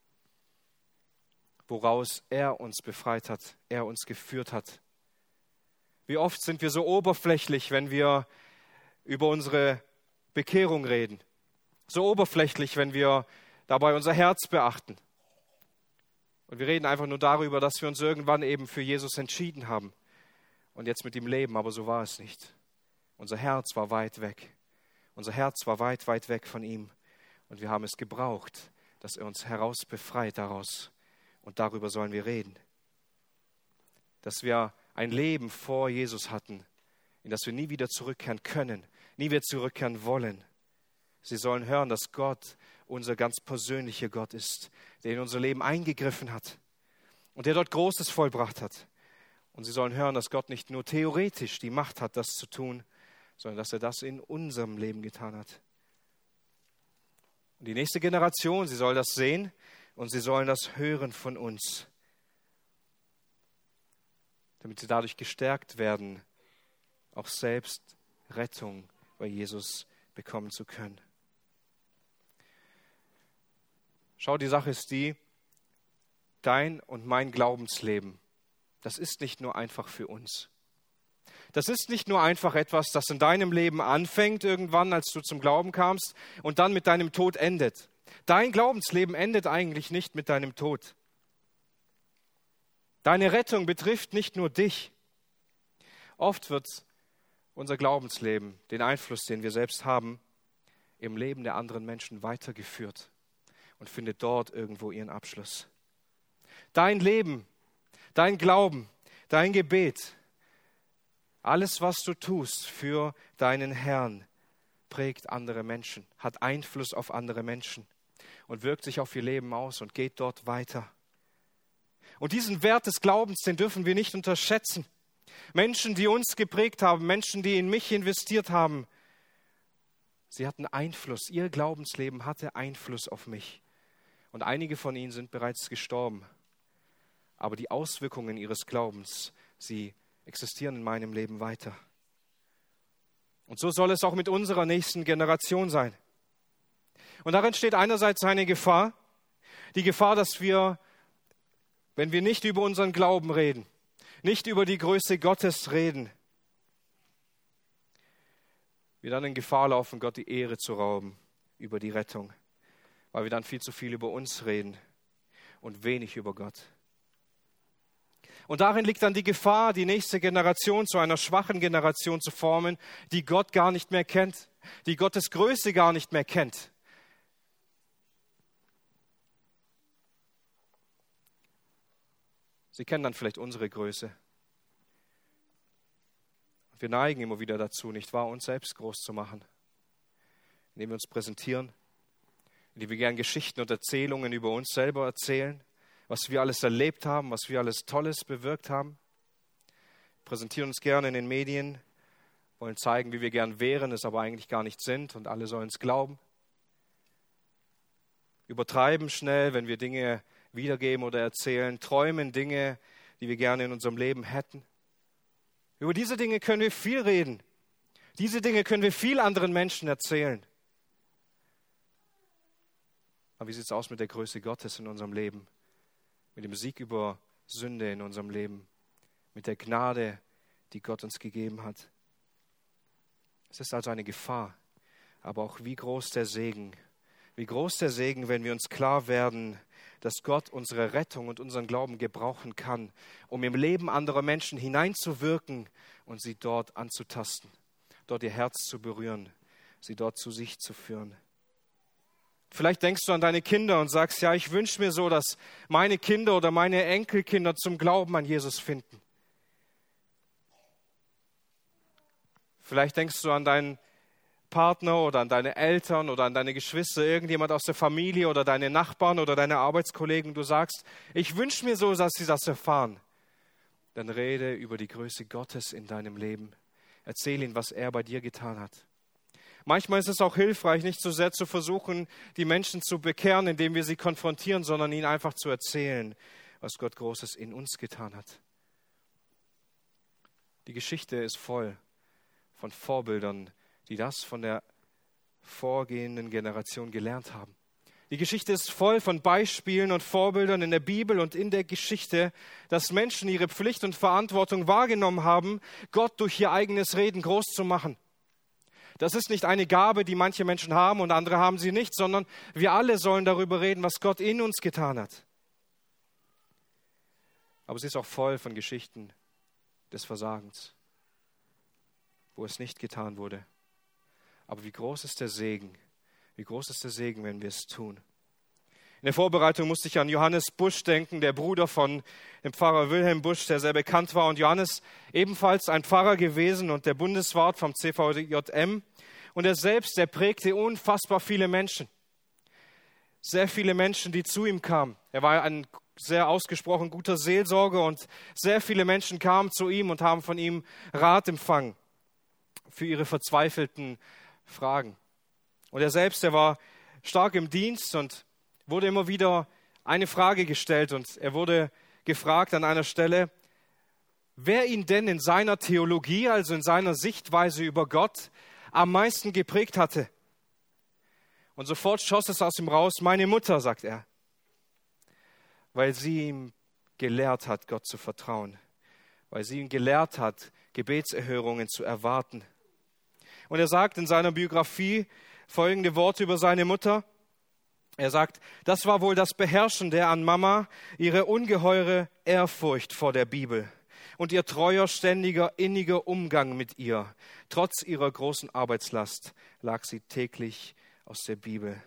woraus er uns befreit hat, er uns geführt hat. Wie oft sind wir so oberflächlich, wenn wir über unsere Bekehrung reden. So oberflächlich, wenn wir dabei unser Herz beachten. Und wir reden einfach nur darüber, dass wir uns irgendwann eben für Jesus entschieden haben und jetzt mit ihm leben, aber so war es nicht. Unser Herz war weit weg. Unser Herz war weit, weit weg von ihm. Und wir haben es gebraucht, dass er uns herausbefreit daraus. Und darüber sollen wir reden. Dass wir ein Leben vor Jesus hatten, in das wir nie wieder zurückkehren können, nie wieder zurückkehren wollen. Sie sollen hören, dass Gott unser ganz persönlicher Gott ist, der in unser Leben eingegriffen hat und der dort Großes vollbracht hat. Und sie sollen hören, dass Gott nicht nur theoretisch die Macht hat, das zu tun, sondern dass er das in unserem Leben getan hat. Und die nächste Generation, sie soll das sehen und sie sollen das hören von uns, damit sie dadurch gestärkt werden, auch selbst Rettung bei Jesus bekommen zu können. Schau, die Sache ist die, dein und mein Glaubensleben, das ist nicht nur einfach für uns. Das ist nicht nur einfach etwas, das in deinem Leben anfängt irgendwann, als du zum Glauben kamst und dann mit deinem Tod endet. Dein Glaubensleben endet eigentlich nicht mit deinem Tod. Deine Rettung betrifft nicht nur dich. Oft wird unser Glaubensleben, den Einfluss, den wir selbst haben, im Leben der anderen Menschen weitergeführt und findet dort irgendwo ihren Abschluss. Dein Leben, dein Glauben, dein Gebet, alles, was du tust für deinen Herrn, prägt andere Menschen, hat Einfluss auf andere Menschen und wirkt sich auf ihr Leben aus und geht dort weiter. Und diesen Wert des Glaubens, den dürfen wir nicht unterschätzen. Menschen, die uns geprägt haben, Menschen, die in mich investiert haben, Sie hatten Einfluss. Ihr Glaubensleben hatte Einfluss auf mich. Und einige von ihnen sind bereits gestorben. Aber die Auswirkungen ihres Glaubens, sie existieren in meinem Leben weiter. Und so soll es auch mit unserer nächsten Generation sein. Und darin steht einerseits eine Gefahr, die Gefahr, dass wir, wenn wir nicht über unseren Glauben reden, nicht über die Größe Gottes reden, wir dann in Gefahr laufen, Gott die Ehre zu rauben über die Rettung, weil wir dann viel zu viel über uns reden und wenig über Gott. Und darin liegt dann die Gefahr, die nächste Generation zu einer schwachen Generation zu formen, die Gott gar nicht mehr kennt, die Gottes Größe gar nicht mehr kennt. Sie kennen dann vielleicht unsere Größe. Wir neigen immer wieder dazu, nicht wahr, uns selbst groß zu machen, indem wir uns präsentieren, indem wir gern Geschichten und Erzählungen über uns selber erzählen, was wir alles erlebt haben, was wir alles Tolles bewirkt haben. Wir präsentieren uns gerne in den Medien, wollen zeigen, wie wir gern wären, es aber eigentlich gar nicht sind und alle sollen es glauben. Übertreiben schnell, wenn wir Dinge wiedergeben oder erzählen, träumen Dinge, die wir gerne in unserem Leben hätten. Über diese Dinge können wir viel reden. Diese Dinge können wir viel anderen Menschen erzählen. Aber wie sieht es aus mit der Größe Gottes in unserem Leben? Mit dem Sieg über Sünde in unserem Leben? Mit der Gnade, die Gott uns gegeben hat? Es ist also eine Gefahr, aber auch wie groß der Segen. Wie groß der Segen, wenn wir uns klar werden, dass Gott unsere Rettung und unseren Glauben gebrauchen kann, um im Leben anderer Menschen hineinzuwirken und sie dort anzutasten, dort ihr Herz zu berühren, sie dort zu sich zu führen. Vielleicht denkst du an deine Kinder und sagst, ja, ich wünsche mir so, dass meine Kinder oder meine Enkelkinder zum Glauben an Jesus finden. Vielleicht denkst du an deinen Partner oder an deine Eltern oder an deine Geschwister, irgendjemand aus der Familie oder deine Nachbarn oder deine Arbeitskollegen. Du sagst, ich wünsche mir so, dass sie das erfahren. Dann rede über die Größe Gottes in deinem Leben. Erzähl ihnen, was er bei dir getan hat. Manchmal ist es auch hilfreich, nicht so sehr zu versuchen, die Menschen zu bekehren, indem wir sie konfrontieren, sondern ihnen einfach zu erzählen, was Gott Großes in uns getan hat. Die Geschichte ist voll von Vorbildern, die das von der vorgehenden Generation gelernt haben. Die Geschichte ist voll von Beispielen und Vorbildern in der Bibel und in der Geschichte, dass Menschen ihre Pflicht und Verantwortung wahrgenommen haben, Gott durch ihr eigenes Reden groß zu machen. Das ist nicht eine Gabe, die manche Menschen haben und andere haben sie nicht, sondern wir alle sollen darüber reden, was Gott in uns getan hat. Aber es ist auch voll von Geschichten des Versagens, wo es nicht getan wurde. Aber wie groß ist der Segen? Wie groß ist der Segen, wenn wir es tun? In der Vorbereitung musste ich an Johannes Busch denken, der Bruder von dem Pfarrer Wilhelm Busch, der sehr bekannt war. Und Johannes ebenfalls ein Pfarrer gewesen und der Bundeswart vom CVJM. Und er selbst, der prägte unfassbar viele Menschen. Sehr viele Menschen, die zu ihm kamen. Er war ein sehr ausgesprochen guter Seelsorger und sehr viele Menschen kamen zu ihm und haben von ihm Rat empfangen für ihre verzweifelten Fragen. Und er selbst, der war stark im Dienst und wurde immer wieder eine Frage gestellt und er wurde gefragt an einer Stelle, wer ihn denn in seiner Theologie, also in seiner Sichtweise über Gott, am meisten geprägt hatte. Und sofort schoss es aus ihm raus, meine Mutter, sagt er, weil sie ihm gelehrt hat, Gott zu vertrauen, weil sie ihn gelehrt hat, Gebetserhörungen zu erwarten. Und er sagt in seiner Biografie folgende Worte über seine Mutter. Er sagt, das war wohl das Beherrschen der an Mama, ihre ungeheure Ehrfurcht vor der Bibel und ihr treuer, ständiger, inniger Umgang mit ihr. Trotz ihrer großen Arbeitslast lag sie täglich aus der Bibel.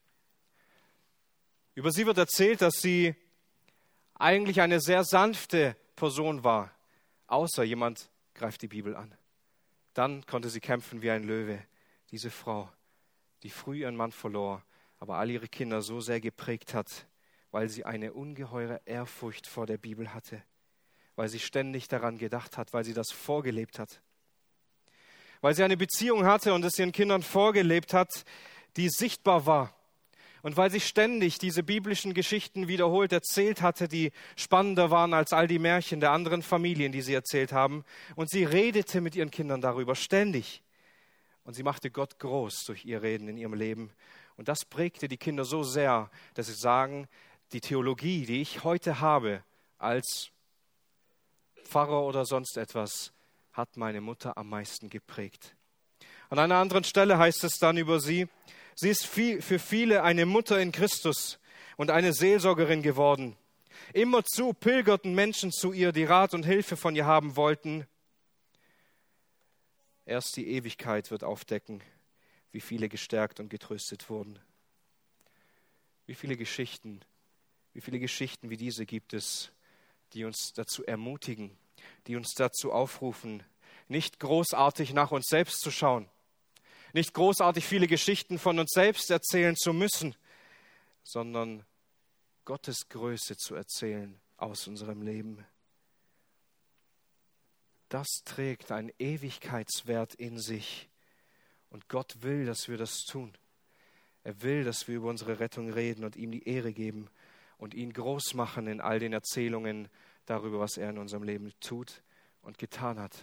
Über sie wird erzählt, dass sie eigentlich eine sehr sanfte Person war, außer jemand greift die Bibel an. Dann konnte sie kämpfen wie ein Löwe. Diese Frau, die früh ihren Mann verlor, aber all ihre Kinder so sehr geprägt hat, weil sie eine ungeheure Ehrfurcht vor der Bibel hatte, weil sie ständig daran gedacht hat, weil sie das vorgelebt hat. weil sie eine Beziehung hatte und es ihren Kindern vorgelebt hat, die sichtbar war. Und weil sie ständig diese biblischen Geschichten wiederholt erzählt hatte, die spannender waren als all die Märchen der anderen Familien, die sie erzählt haben. Und sie redete mit ihren Kindern darüber ständig. Und sie machte Gott groß durch ihr Reden in ihrem Leben. Und das prägte die Kinder so sehr, dass sie sagen, die Theologie, die ich heute habe als Pfarrer oder sonst etwas, hat meine Mutter am meisten geprägt. An einer anderen Stelle heißt es dann über sie, sie ist für viele eine Mutter in Christus und eine Seelsorgerin geworden. Immerzu pilgerten Menschen zu ihr, die Rat und Hilfe von ihr haben wollten. Erst die Ewigkeit wird aufdecken, wie viele gestärkt und getröstet wurden. Wie viele Geschichten wie diese gibt es, die uns dazu ermutigen, die uns dazu aufrufen, nicht großartig nach uns selbst zu schauen, nicht großartig viele Geschichten von uns selbst erzählen zu müssen, sondern Gottes Größe zu erzählen aus unserem Leben. Das trägt einen Ewigkeitswert in sich und Gott will, dass wir das tun. Er will, dass wir über unsere Rettung reden und ihm die Ehre geben und ihn groß machen in all den Erzählungen darüber, was er in unserem Leben tut und getan hat.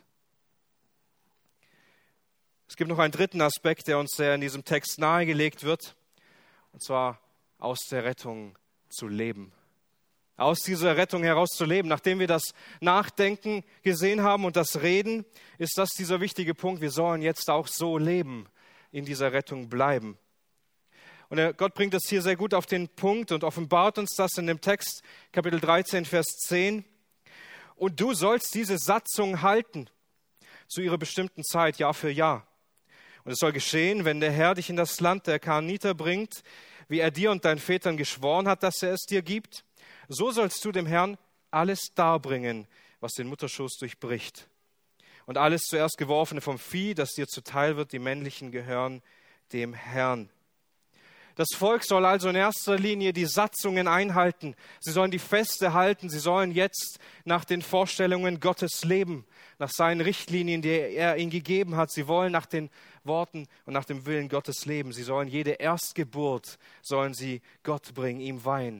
Es gibt noch einen dritten Aspekt, der uns sehr in diesem Text nahegelegt wird, und zwar aus der Rettung zu leben. Aus dieser Rettung heraus zu leben. Nachdem wir das Nachdenken gesehen haben und das Reden, ist das dieser wichtige Punkt. Wir sollen jetzt auch so leben, in dieser Rettung bleiben. Und Gott bringt das hier sehr gut auf den Punkt und offenbart uns das in dem Text, Kapitel 13, Vers 10. Und du sollst diese Satzung halten, zu ihrer bestimmten Zeit, Jahr für Jahr. Und es soll geschehen, wenn der Herr dich in das Land der Kanaaniter bringt, wie er dir und deinen Vätern geschworen hat, dass er es dir gibt, so sollst du dem Herrn alles darbringen, was den Mutterschoß durchbricht. Und alles zuerst Geworfene vom Vieh, das dir zuteil wird, die männlichen gehören dem Herrn. Das Volk soll also in erster Linie die Satzungen einhalten. Sie sollen die Feste halten. Sie sollen jetzt nach den Vorstellungen Gottes leben, nach seinen Richtlinien, die er ihnen gegeben hat. Sie wollen nach den Worten und nach dem Willen Gottes leben. Sie sollen jede Erstgeburt, sollen sie Gott bringen, ihm weihen.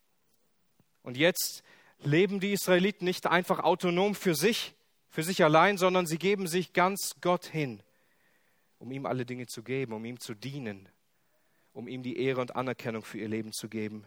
Und jetzt leben die Israeliten nicht einfach autonom für sich allein, sondern sie geben sich ganz Gott hin, um ihm alle Dinge zu geben, um ihm zu dienen, um ihm die Ehre und Anerkennung für ihr Leben zu geben.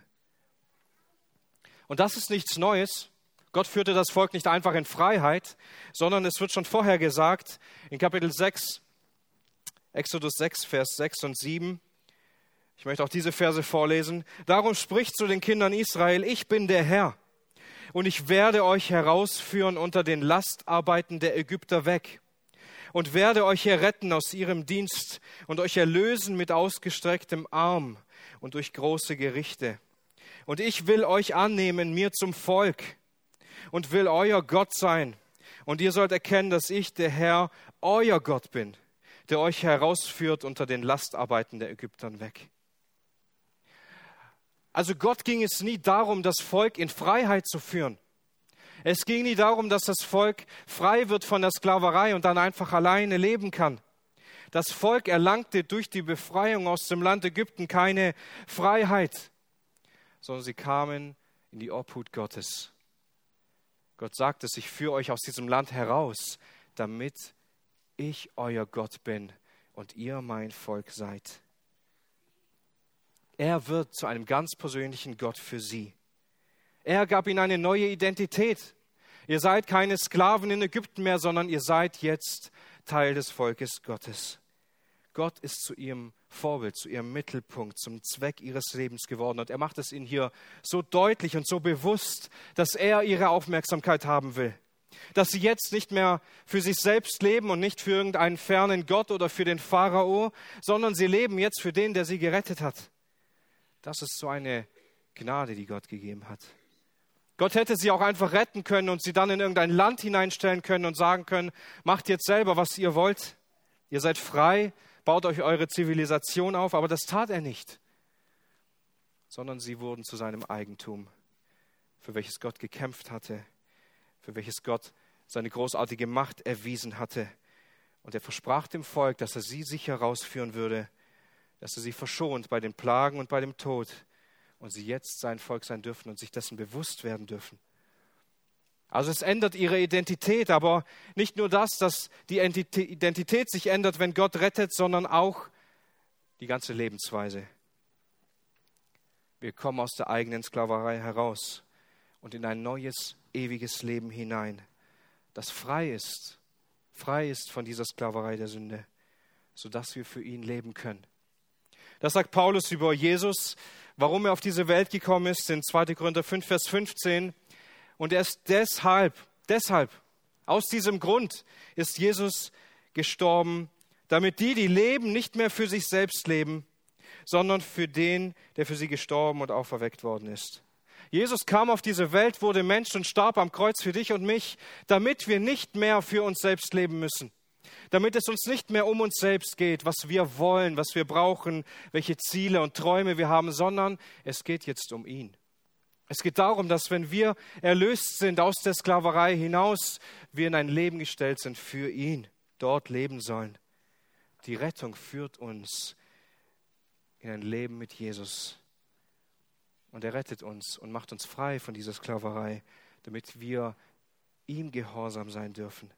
Und das ist nichts Neues. Gott führte das Volk nicht einfach in Freiheit, sondern es wird schon vorher gesagt, in Kapitel 6, Exodus 6, Vers 6 und 7. Ich möchte auch diese Verse vorlesen. Darum spricht zu den Kindern Israel, ich bin der Herr und ich werde euch herausführen unter den Lastarbeiten der Ägypter weg und werde euch erretten aus ihrem Dienst und euch erlösen mit ausgestrecktem Arm und durch große Gerichte. Und ich will euch annehmen, mir zum Volk, und will euer Gott sein. Und ihr sollt erkennen, dass ich, der Herr, euer Gott bin, der euch herausführt unter den Lastarbeiten der Ägyptern weg. Also Gott ging es nie darum, das Volk in Freiheit zu führen. Es ging nie darum, dass das Volk frei wird von der Sklaverei und dann einfach alleine leben kann. Das Volk erlangte durch die Befreiung aus dem Land Ägypten keine Freiheit, sondern sie kamen in die Obhut Gottes. Gott sagte, ich führe euch aus diesem Land heraus, damit ich euer Gott bin und ihr mein Volk seid. Er wird zu einem ganz persönlichen Gott für sie. Er gab ihnen eine neue Identität. Ihr seid keine Sklaven in Ägypten mehr, sondern ihr seid jetzt Teil des Volkes Gottes. Gott ist zu ihrem Vorbild, zu ihrem Mittelpunkt, zum Zweck ihres Lebens geworden. Und er macht es ihnen hier so deutlich und so bewusst, dass er ihre Aufmerksamkeit haben will. Dass sie jetzt nicht mehr für sich selbst leben und nicht für irgendeinen fernen Gott oder für den Pharao, sondern sie leben jetzt für den, der sie gerettet hat. Das ist so eine Gnade, die Gott gegeben hat. Gott hätte sie auch einfach retten können und sie dann in irgendein Land hineinstellen können und sagen können, macht jetzt selber, was ihr wollt. Ihr seid frei, baut euch eure Zivilisation auf, aber das tat er nicht. Sondern sie wurden zu seinem Eigentum, für welches Gott gekämpft hatte, für welches Gott seine großartige Macht erwiesen hatte. Und er versprach dem Volk, dass er sie sicher rausführen würde, dass er sie verschont bei den Plagen und bei dem Tod und sie jetzt sein Volk sein dürfen und sich dessen bewusst werden dürfen. Also es ändert ihre Identität, aber nicht nur das, dass die Identität sich ändert, wenn Gott rettet, sondern auch die ganze Lebensweise. Wir kommen aus der eigenen Sklaverei heraus und in ein neues, ewiges Leben hinein, das frei ist von dieser Sklaverei der Sünde, sodass wir für ihn leben können. Das sagt Paulus über Jesus, warum er auf diese Welt gekommen ist, in 2. Korinther 5, Vers 15. Und er ist deshalb, aus diesem Grund ist Jesus gestorben, damit die leben, nicht mehr für sich selbst leben, sondern für den, der für sie gestorben und auferweckt worden ist. Jesus kam auf diese Welt, wurde Mensch und starb am Kreuz für dich und mich, damit wir nicht mehr für uns selbst leben müssen. Damit es uns nicht mehr um uns selbst geht, was wir wollen, was wir brauchen, welche Ziele und Träume wir haben, sondern es geht jetzt um ihn. Es geht darum, dass wenn wir erlöst sind aus der Sklaverei hinaus, wir in ein Leben gestellt sind für ihn, dort leben sollen. Die Rettung führt uns in ein Leben mit Jesus. Und er rettet uns und macht uns frei von dieser Sklaverei, damit wir ihm gehorsam sein dürfen.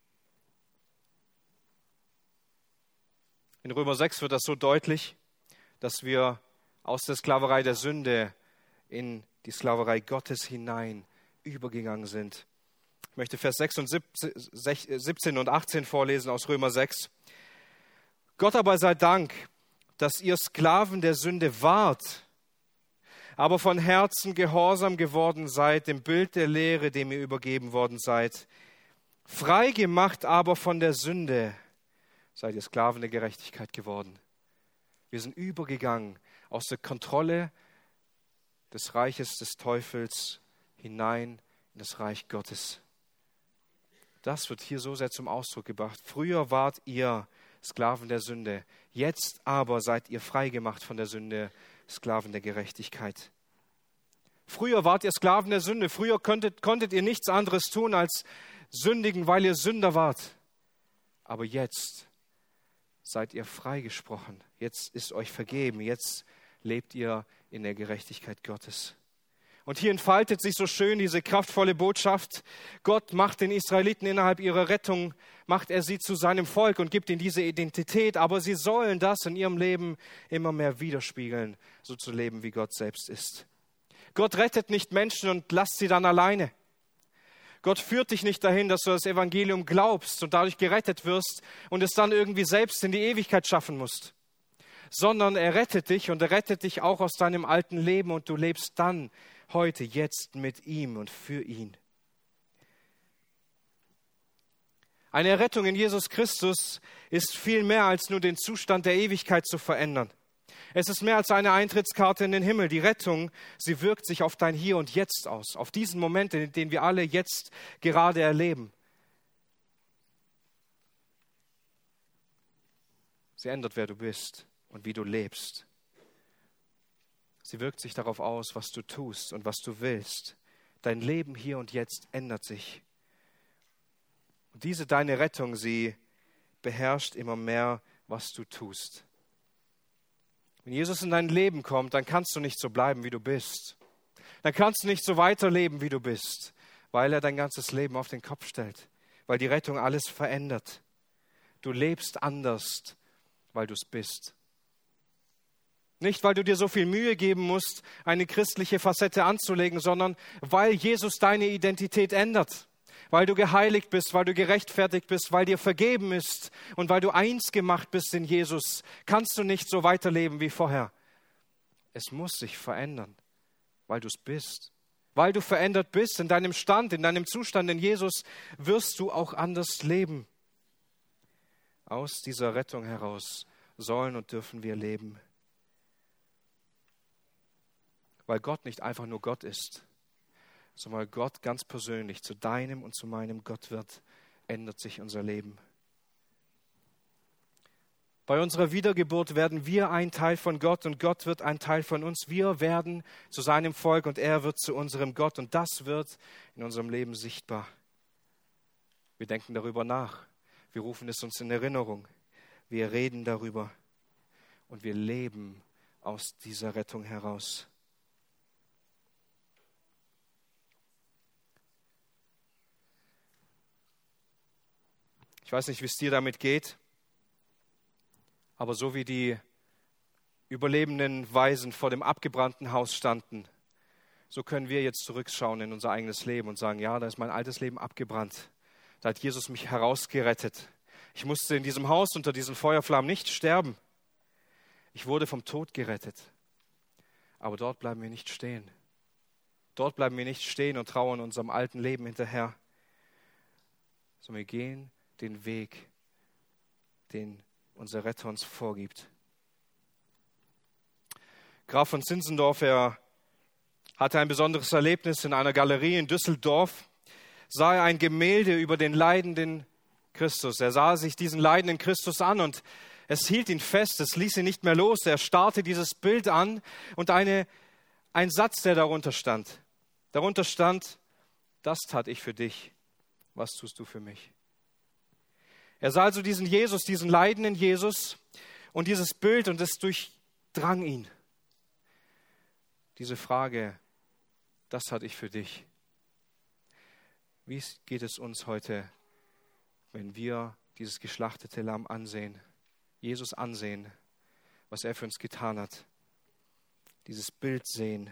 In Römer 6 wird das so deutlich, dass wir aus der Sklaverei der Sünde in die Sklaverei Gottes hinein übergegangen sind. Ich möchte Vers 17 und 18 vorlesen aus Römer 6. Gott aber sei Dank, dass ihr Sklaven der Sünde wart, aber von Herzen gehorsam geworden seid, dem Bild der Lehre, dem ihr übergeben worden seid. Frei gemacht aber von der Sünde, seid ihr Sklaven der Gerechtigkeit geworden. Wir sind übergegangen aus der Kontrolle des Reiches des Teufels hinein in das Reich Gottes. Das wird hier so sehr zum Ausdruck gebracht. Früher wart ihr Sklaven der Sünde, jetzt aber seid ihr freigemacht von der Sünde, Sklaven der Gerechtigkeit. Früher wart ihr Sklaven der Sünde, früher konntet ihr nichts anderes tun als sündigen, weil ihr Sünder wart. Aber jetzt seid ihr freigesprochen, jetzt ist euch vergeben, jetzt lebt ihr in der Gerechtigkeit Gottes. Und hier entfaltet sich so schön diese kraftvolle Botschaft. Gott macht den Israeliten innerhalb ihrer Rettung, macht er sie zu seinem Volk und gibt ihnen diese Identität. Aber sie sollen das in ihrem Leben immer mehr widerspiegeln, so zu leben, wie Gott selbst ist. Gott rettet nicht Menschen und lässt sie dann alleine. Gott führt dich nicht dahin, dass du das Evangelium glaubst und dadurch gerettet wirst und es dann irgendwie selbst in die Ewigkeit schaffen musst. Sondern er rettet dich und er rettet dich auch aus deinem alten Leben und du lebst dann heute, jetzt mit ihm und für ihn. Eine Errettung in Jesus Christus ist viel mehr als nur den Zustand der Ewigkeit zu verändern. Es ist mehr als eine Eintrittskarte in den Himmel. Die Rettung, sie wirkt sich auf dein Hier und Jetzt aus, auf diesen Moment, in den wir alle jetzt gerade erleben. Sie ändert, wer du bist und wie du lebst. Sie wirkt sich darauf aus, was du tust und was du willst. Dein Leben hier und jetzt ändert sich. Und diese deine Rettung, sie beherrscht immer mehr, was du tust. Wenn Jesus in dein Leben kommt, dann kannst du nicht so bleiben, wie du bist. Dann kannst du nicht so weiterleben, wie du bist, weil er dein ganzes Leben auf den Kopf stellt, weil die Rettung alles verändert. Du lebst anders, weil du es bist. Nicht, weil du dir so viel Mühe geben musst, eine christliche Facette anzulegen, sondern weil Jesus deine Identität ändert. Weil du geheiligt bist, weil du gerechtfertigt bist, weil dir vergeben ist und weil du eins gemacht bist in Jesus, kannst du nicht so weiterleben wie vorher. Es muss sich verändern, weil du es bist. Weil du verändert bist in deinem Stand, in deinem Zustand in Jesus, wirst du auch anders leben. Aus dieser Rettung heraus sollen und dürfen wir leben. Weil Gott nicht einfach nur Gott ist, sondern weil Gott ganz persönlich zu deinem und zu meinem Gott wird, ändert sich unser Leben. Bei unserer Wiedergeburt werden wir ein Teil von Gott und Gott wird ein Teil von uns. Wir werden zu seinem Volk und er wird zu unserem Gott und das wird in unserem Leben sichtbar. Wir denken darüber nach. Wir rufen es uns in Erinnerung. Wir reden darüber und wir leben aus dieser Rettung heraus. Ich weiß nicht, wie es dir damit geht, aber so wie die überlebenden Waisen vor dem abgebrannten Haus standen, so können wir jetzt zurückschauen in unser eigenes Leben und sagen, ja, da ist mein altes Leben abgebrannt. Da hat Jesus mich herausgerettet. Ich musste in diesem Haus unter diesen Feuerflammen nicht sterben. Ich wurde vom Tod gerettet. Aber dort bleiben wir nicht stehen. Dort bleiben wir nicht stehen und trauern unserem alten Leben hinterher, sondern wir gehen den Weg, den unser Retter uns vorgibt. Graf von Zinzendorf, er hatte ein besonderes Erlebnis in einer Galerie in Düsseldorf, sah er ein Gemälde über den leidenden Christus. Er sah sich diesen leidenden Christus an und es hielt ihn fest, es ließ ihn nicht mehr los. Er starrte dieses Bild an und ein Satz, der darunter stand. Darunter stand, das tat ich für dich, was tust du für mich? Er sah also diesen Jesus, diesen leidenden Jesus und dieses Bild und es durchdrang ihn. Diese Frage, das tat ich für dich. Wie geht es uns heute, wenn wir dieses geschlachtete Lamm ansehen, Jesus ansehen, was er für uns getan hat, dieses Bild sehen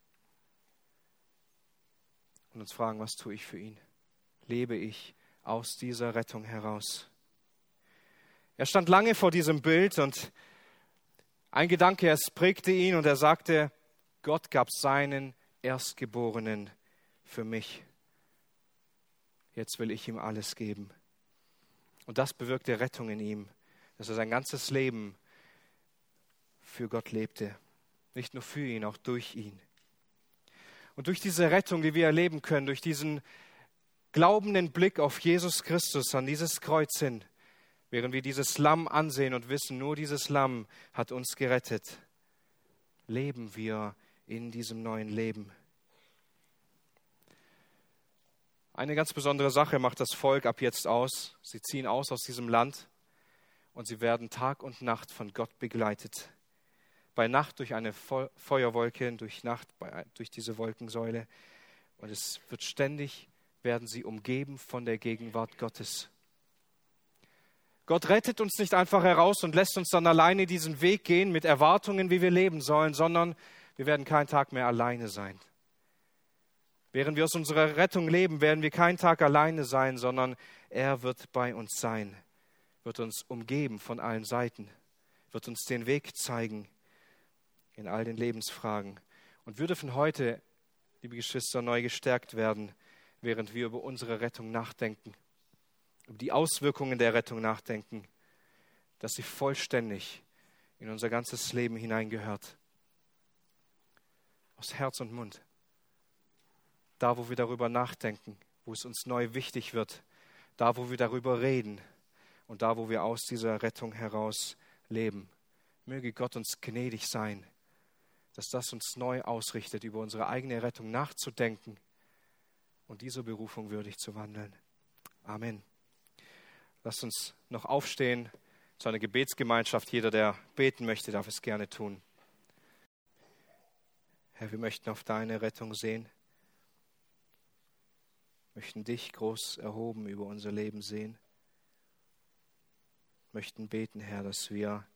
und uns fragen, was tue ich für ihn? Lebe ich aus dieser Rettung heraus? Er stand lange vor diesem Bild und ein Gedanke, es prägte ihn und er sagte, Gott gab seinen Erstgeborenen für mich. Jetzt will ich ihm alles geben. Und das bewirkte Rettung in ihm, dass er sein ganzes Leben für Gott lebte. Nicht nur für ihn, auch durch ihn. Und durch diese Rettung, die wir erleben können, durch diesen glaubenden Blick auf Jesus Christus, an dieses Kreuz hin, während wir dieses Lamm ansehen und wissen, nur dieses Lamm hat uns gerettet, leben wir in diesem neuen Leben. Eine ganz besondere Sache macht das Volk ab jetzt aus. Sie ziehen aus diesem Land und sie werden Tag und Nacht von Gott begleitet. Bei Nacht durch eine Feuerwolke, durch Nacht durch diese Wolkensäule. Und es wird ständig, werden sie umgeben von der Gegenwart Gottes. Gott rettet uns nicht einfach heraus und lässt uns dann alleine diesen Weg gehen mit Erwartungen, wie wir leben sollen, sondern wir werden keinen Tag mehr alleine sein. Während wir aus unserer Rettung leben, werden wir keinen Tag alleine sein, sondern er wird bei uns sein, wird uns umgeben von allen Seiten, wird uns den Weg zeigen in all den Lebensfragen. Und wir dürfen heute, liebe Geschwister, neu gestärkt werden, während wir über unsere Rettung nachdenken, über die Auswirkungen der Rettung nachdenken, dass sie vollständig in unser ganzes Leben hineingehört. Aus Herz und Mund. Da, wo wir darüber nachdenken, wo es uns neu wichtig wird, da, wo wir darüber reden und da, wo wir aus dieser Rettung heraus leben. Möge Gott uns gnädig sein, dass das uns neu ausrichtet, über unsere eigene Rettung nachzudenken und dieser Berufung würdig zu wandeln. Amen. Lasst uns noch aufstehen zu einer Gebetsgemeinschaft. Jeder, der beten möchte, darf es gerne tun. Herr, wir möchten auf deine Rettung sehen, möchten dich groß erhoben über unser Leben sehen, möchten beten, Herr, dass wir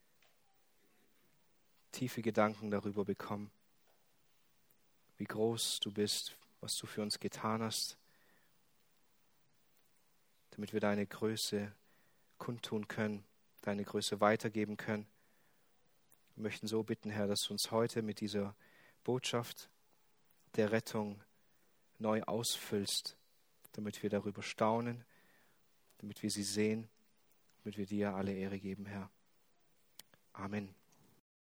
tiefe Gedanken darüber bekommen, wie groß du bist, was du für uns getan hast, damit wir deine Größe kundtun können, deine Größe weitergeben können. Wir möchten so bitten, Herr, dass du uns heute mit dieser Botschaft der Rettung neu ausfüllst, damit wir darüber staunen, damit wir sie sehen, damit wir dir alle Ehre geben, Herr. Amen.